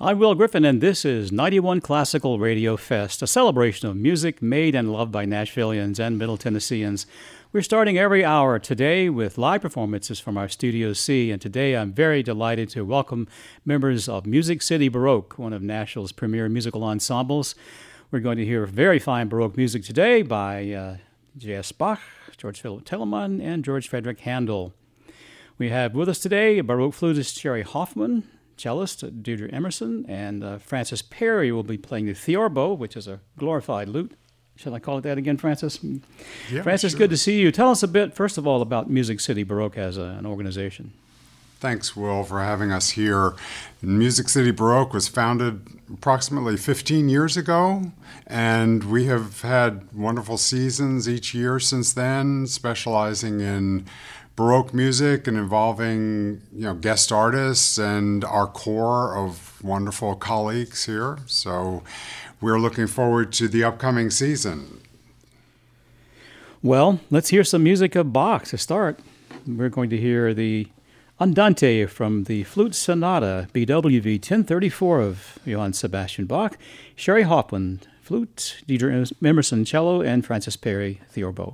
I'm Will Griffin, and this is 91 Classical Radio Fest, a celebration of music made and loved by Nashvillians and Middle Tennesseans. We're starting every hour today with live performances from our Studio C, and today I'm very delighted to welcome members of Music City Baroque, one of Nashville's premier musical ensembles. We're going to hear very fine Baroque music today by J.S. Bach, George Philip Telemann, and George Frederick Handel. We have with us today Baroque flutist Sherry Hoffman, cellist Deirdre Emerson, and Francis Perry will be playing the theorbo, which is a glorified lute. Shall I call it that again, Francis? Yeah, Francis, sure. good to see you. Tell us a bit, first of all, about Music City Baroque as an organization. Thanks, Will, for having us here. Music City Baroque was founded approximately 15 years ago, and we have had wonderful seasons each year since then, specializing in Baroque music and involving, guest artists and our core of wonderful colleagues here. So we're looking forward to the upcoming season. Well, let's hear some music of Bach to start. We're going to hear the Andante from the Flute Sonata, BWV 1034 of Johann Sebastian Bach, Sherry Hoffman, flute, Deirdre Emerson, cello, and Francis Perry, theorbo.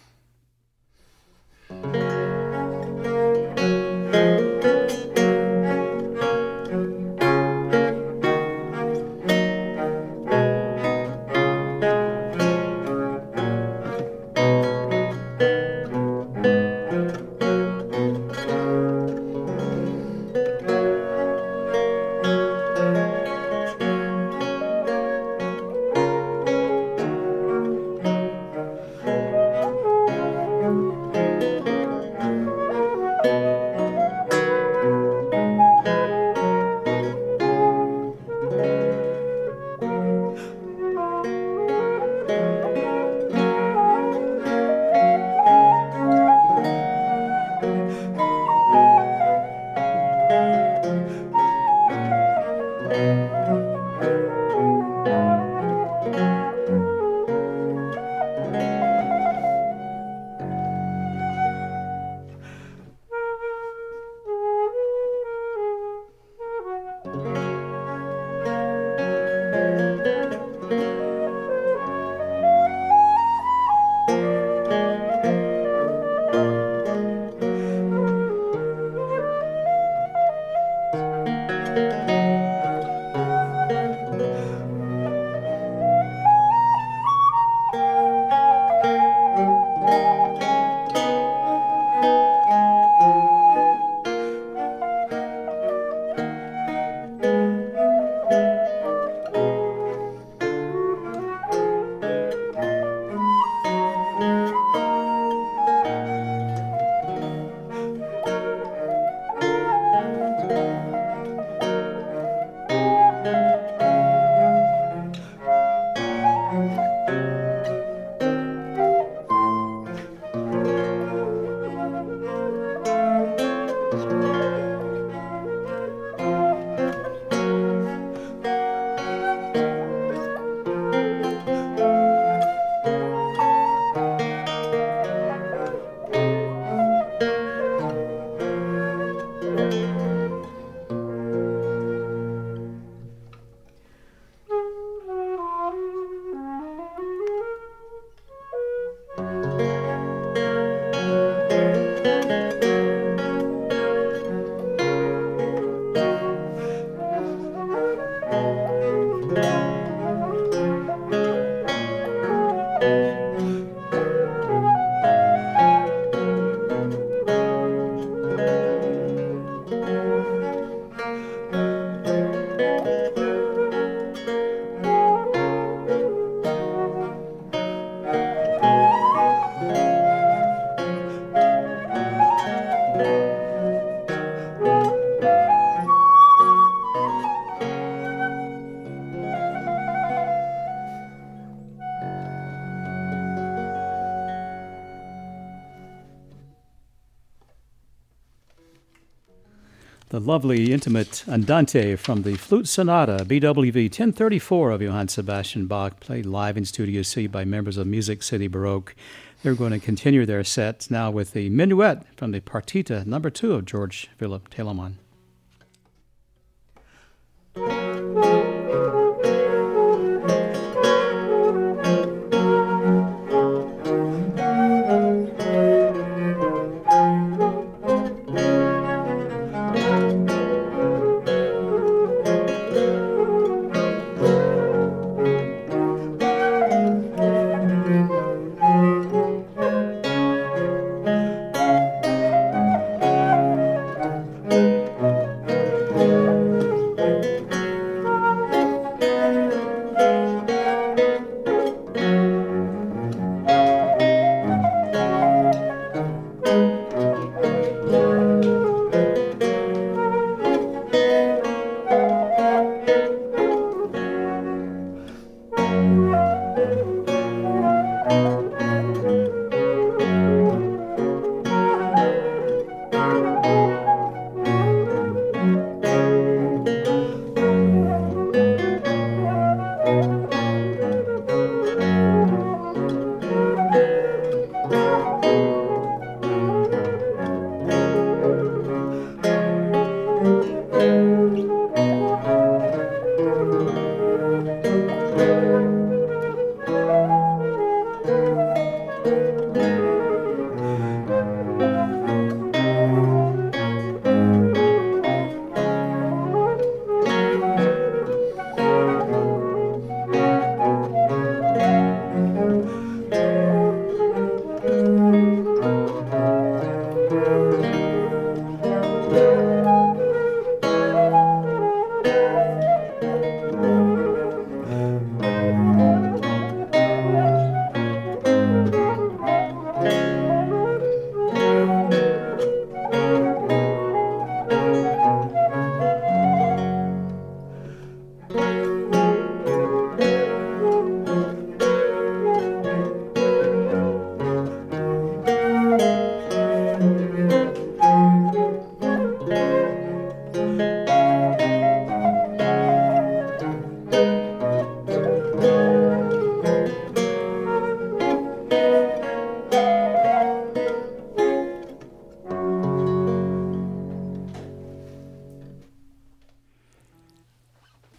The lovely, intimate Andante from the Flute Sonata, BWV 1034 of Johann Sebastian Bach, played live in Studio C by members of Music City Baroque. They're going to continue their set now with the Minuet from the Partita No. 2 of George Philip Telemann.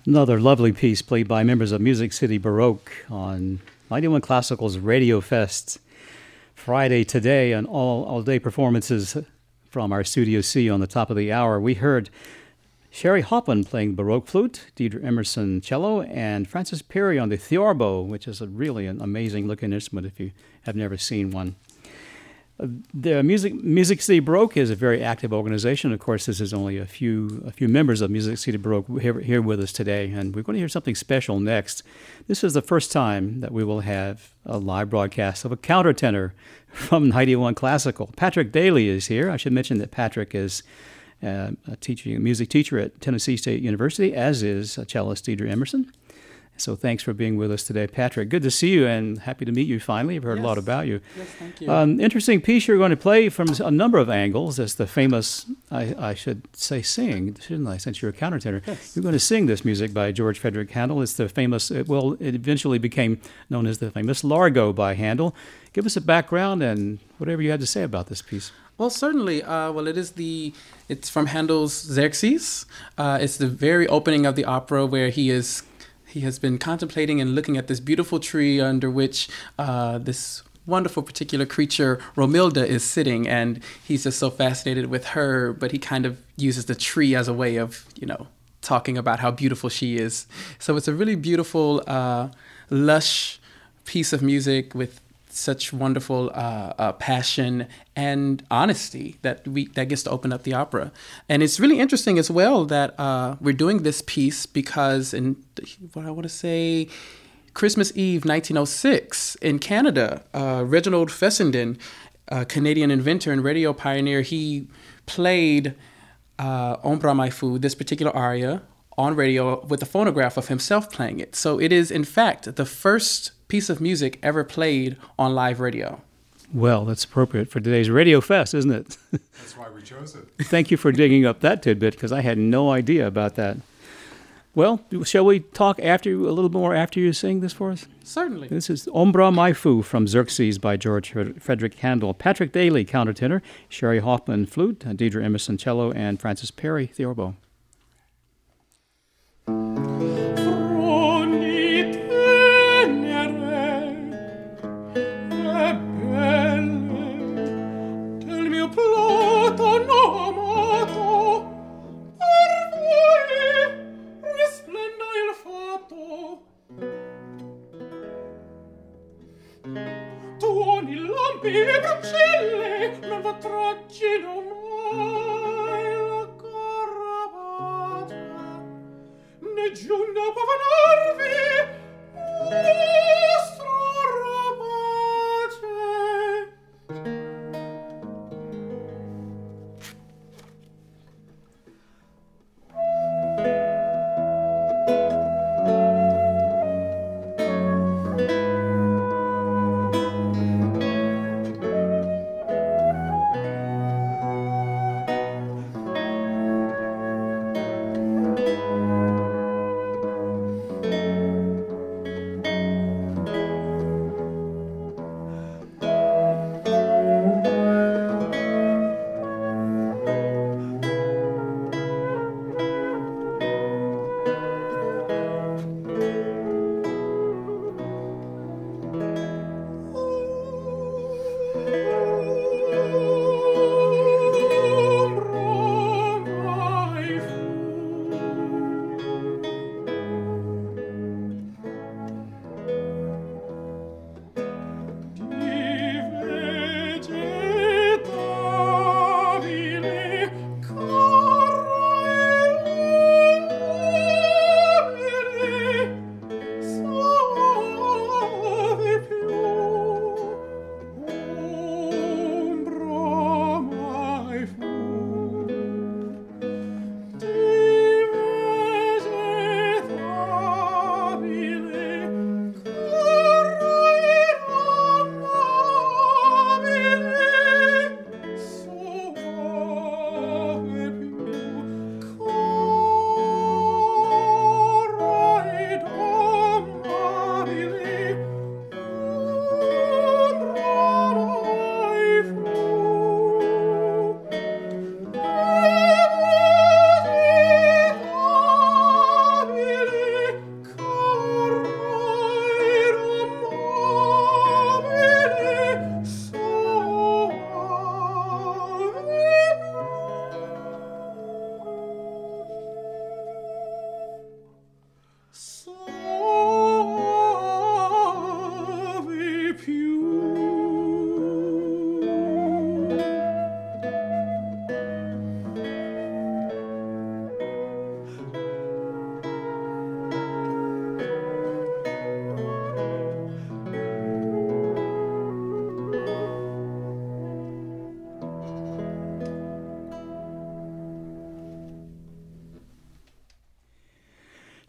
Another lovely piece played by members of Music City Baroque on 91 Classical's Radio Fest. Friday today, and all-day performances from our Studio C on the top of the hour. We heard Sherry Hoffman playing Baroque flute, Deidre Emerson cello, and Francis Perry on the theorbo, which is really an amazing-looking instrument if you have never seen one. The Music City Baroque is a very active organization. Of course, this is only a few members of Music City Baroque here with us today, and we're going to hear something special next. This is the first time that we will have a live broadcast of a countertenor from 91 Classical. Patrick Daly is here. I should mention that Patrick is a music teacher at Tennessee State University, as is cellist Deidre Emerson. So thanks for being with us today, Patrick. Good to see you and happy to meet you finally. I've heard a lot about you. Yes, thank you. Interesting piece you're going to play from a number of angles. It's the famous, I should say sing, shouldn't I, since you're a countertenor. Yes. You're going to sing this music by George Frederick Handel. It's the famous, it eventually became known as the famous Largo by Handel. Give us a background and whatever you had to say about this piece. Well, certainly. It's from Handel's Xerxes. It's the very opening of the opera where he has been contemplating and looking at this beautiful tree under which this wonderful particular creature, Romilda, is sitting. And he's just so fascinated with her, but he kind of uses the tree as a way of, talking about how beautiful she is. So it's a really beautiful, lush piece of music with such wonderful passion and honesty that gets to open up the opera. And it's really interesting as well that we're doing this piece because in what I want to say Christmas Eve 1906 in Canada, Reginald Fessenden, a Canadian inventor and radio pioneer, he played Ombra Mai Fu, this particular aria, on radio with a phonograph of himself playing it. So it is, in fact, the first piece of music ever played on live radio. Well, that's appropriate for today's Radio Fest, isn't it? That's why we chose it. Thank you for digging up that tidbit, because I had no idea about that. Well, shall we talk a little more after you sing this for us? Certainly. This is Ombra Mai Fu from Xerxes by George Frederick Handel. Patrick Daly, countertenor, Sherry Hoffman, flute, Deidre Emerson, cello, and Francis Perry, theorbo.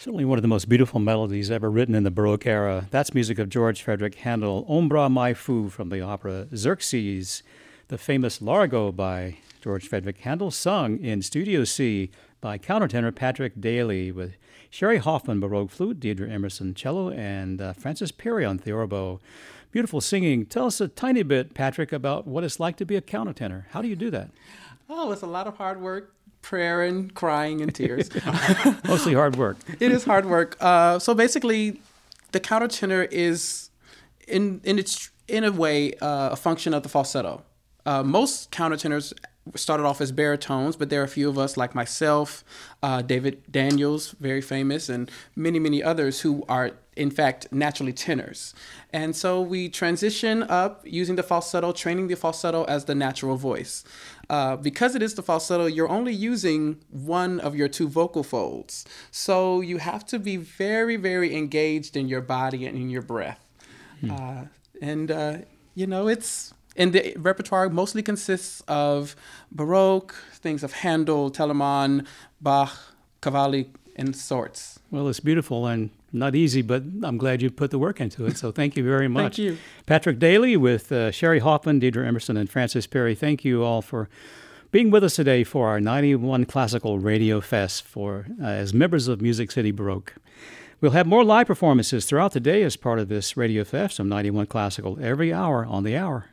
Certainly one of the most beautiful melodies ever written in the Baroque era. That's music of George Frederick Handel, Ombra mai fu from the opera Xerxes, the famous Largo by George Frederick Handel, sung in Studio C by countertenor Patrick Daly with Sherry Hoffman Baroque flute, Deidre Emerson cello, and Francis Perry on theorbo. Beautiful singing. Tell us a tiny bit, Patrick, about what it's like to be a countertenor. How do you do that? Oh, it's a lot of hard work. Prayer and crying and tears. Mostly hard work. It is hard work. So basically, the countertenor is, in a way, a function of the falsetto. Most countertenors started off as baritones, but there are a few of us like myself, David Daniels, very famous, and many, many others who are, in fact, naturally tenors. And so we transition up using the falsetto, training the falsetto as the natural voice. Because it is the falsetto, you're only using one of your two vocal folds. So you have to be very, very engaged in your body and in your breath. It's... And the repertoire mostly consists of Baroque, things of Handel, Telemann, Bach, Cavalli, and sorts. Well, it's beautiful and not easy, but I'm glad you put the work into it. So thank you very much. Thank you. Patrick Daly with Sherry Hoffman, Deidre Emerson, and Francis Perry. Thank you all for being with us today for our 91 Classical Radio Fest as members of Music City Baroque. We'll have more live performances throughout the day as part of this Radio Fest from 91 Classical every hour on the hour.